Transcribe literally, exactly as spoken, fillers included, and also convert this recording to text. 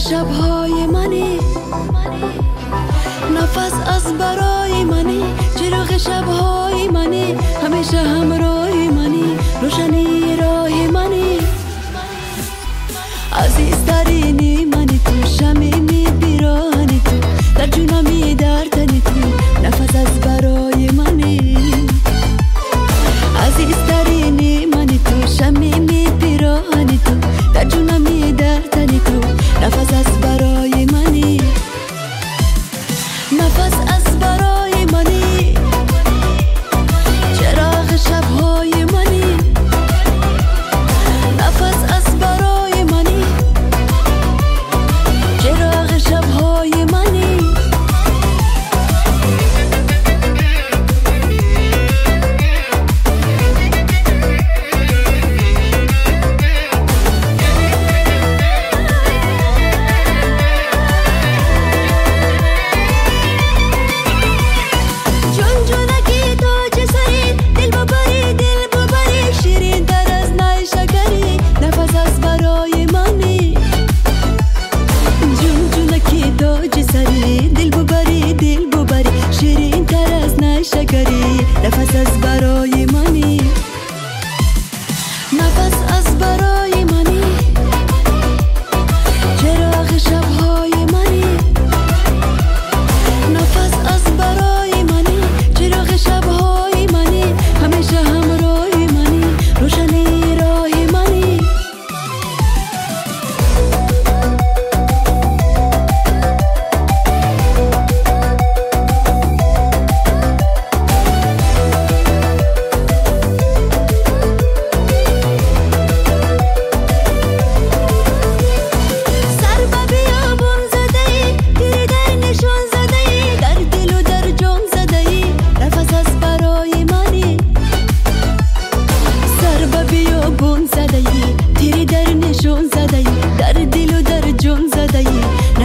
شبهای منی، نفس از برای منی، چراغ شبهای منی، همیشه همراه منی، روشنی راه منی، عزیزترینی منی تو، شمیمی بیرانی تو، در جونمی در تنی تو، نفس از برای منی، عزیزترینی منی تو، شمیمی بیرانی تو، در جونمی در تنی تو، نفس از برای منی، نفس از برای منی، چراغ شبهای منی، نفس از برای منی، چراغ شبهای منی. نفس از برای منی، نفس از برای منی، چراغ شبهای منی، نفس از برای منی، چراغ شبهای منی، همیشه همراه منی، روشنی راه منی. تیری در نشون زدهی، در دل و در جون زدهی،